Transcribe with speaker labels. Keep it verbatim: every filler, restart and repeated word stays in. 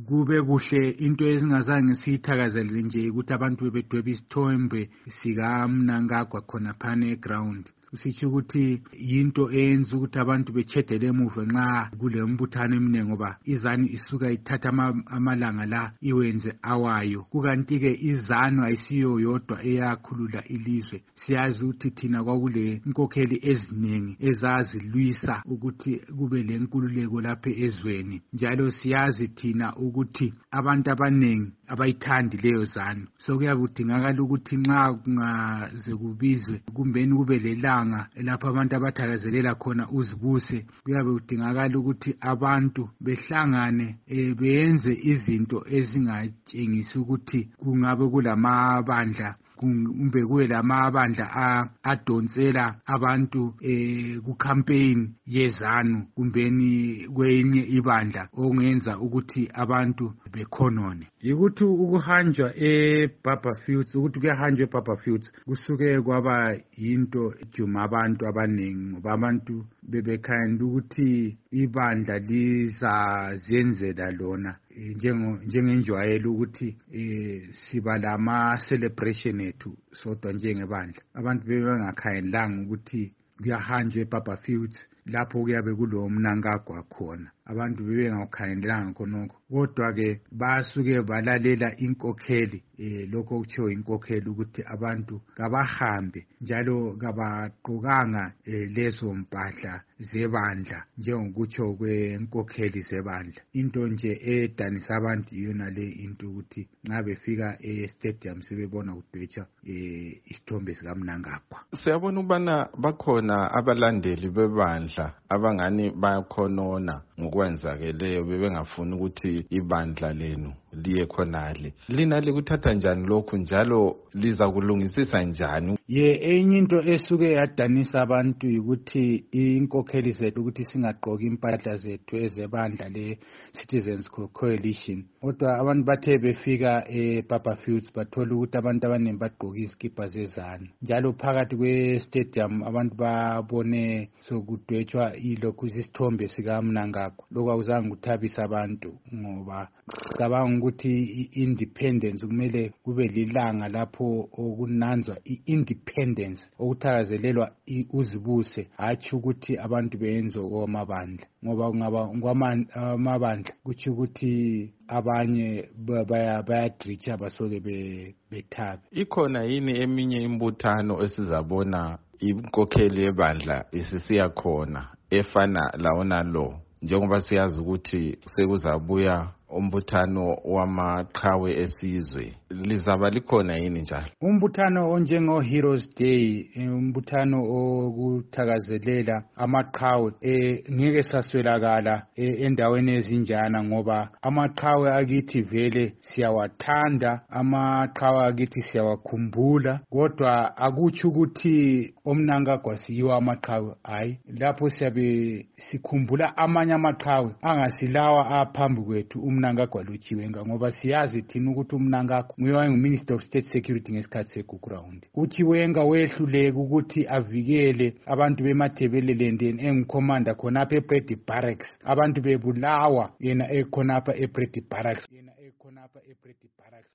Speaker 1: kube kuhle into ezingazange siyithakazelele nje ukuthi abantu bebedweba isithombe sika Mnangagwa khona phana eground. Usitsho ukuthi yinto eyenza ukuthi abantu bechedele emuva nxa kule mbuthano eminingi ngoba izanu isuka ithatha amalanga la iwenze awayo. Kukanti ke izanu ayisiyo yodwa eyakhulula ilizwe. Siyazi ukuthi thina kwakule inkokheli eziningi ezazilwisa ukuthi kube lenkululeko lapha ezweni. Njalo siyazi thina ukuthi abantu abaningi abayithandi leyo zanu. So kuyakudingakala ukuthi nxa kungaze kubizwe kumbeni kube lela lapho abantu abathakazelela khona uzibuse, kuyabe kudingakala ukuthi abantu behlangane beyenze izinto ezingatshengisi ukuthi kungabe kulamabandla kumbe kuwe lamabandla adonsela abantu eh ku campaign yezanu kumbeni kwenye ibandla ongenza ukuthi abantu bekhonone. Yikuthi ukuhanjwa eBarberfields ukuthi kuyahanjwa eBarberfields kusuke kwaba yinto ejuma abantu abaningi ngoba abantu bebekhanda ukuthi ibandla lizazenzela lona njengo njengenjwayelo ukuthi eh siba lama celebration ethu sodwa njengebandla. Abantu bebengakhangelanga ukuthi kuyahanjwa eBarberfields lapho kuyabe kulo Mnangagwa khona. Abantu bebengakhangelanga khonokho kodwa ke basuke balalela inkokheli eh lokho kutsho inkokheli ukuthi abantu kabahambe njalo kabaqokanga eh, lezo mpahla zebandla njengokutsho kwenkokheli zebandla. Into nje edanisa abantu iyona le into ukuthi nxa befika e-stadium sebebona kudwetshwa eh, isithombe sika Mnangagwa.
Speaker 2: Siyabona ubana bakhona abalandeli bebandla abangani bayakhonona ngokwenzakeleyo bebengafuni ukuthi ibandla lenu liye khonale. Lina likuthatha njani lokhu njalo liza kulungisisa njani?
Speaker 1: Ye enye into esuke yadanisa abantu ukuthi inkokheli zethu ukuthi singaqoki impahla zethu ezebandla le Citizens Coalition. Kodwa abantu bathe befika eBarberfields bathola ukuthi abantu abaningi bagqoka izikipa zezanu. Njalo phakathi kwe stadium abantu babone sokudwetshwa ilokhu isithombe sika Mnangagwa. Lokho akuzange kuthabisa abantu ngoba cabanga ukuthi i-independence kumele kube lilanga lapho okunanzwa i-independence okuthakazelelwa uzibuse hathi ukuthi abantu beyenze kwamabandla ngoba kungaba kwamabandla kuthi ukuthi abanye bayadricha basoke bethabe.
Speaker 2: Ikhona yini eminye imbuthano esizabona inkokheli yebandla isisiya khona efana lawona lo njengoba siyazi ukuthi sekuzabuya umbuthano wamaqhawe esizwe lizaba likhona yini njalo?
Speaker 1: Umbuthano onjengo Heroes Day umbuthano okuthakazelela amaqhawe eh ngeke saswelakala endaweni ezinjana ngoba amaqhawe akithi vele siyawathanda, amaqhawe akithi siyawakhumbula, kodwa akuthi ukuthi oMnangagwa siyiwa amaqhawe. Hayi, lapho siyabe sikhumbula amanye amaqhawe angasilawa aphambi kwethu uMnangagwa lochiwenga ngoba siyazi thina ukuthi uMnangagwa nguye Minister of State Security ngesikhathi seGugu Round. uchiwenga wehluleka ukuthi avikele abantu beMathebeleland engicommander khonapha eBrady Barracks, abantu bebulawa yena ekhonapha eBrady Barracks yena ekhonapha eBrady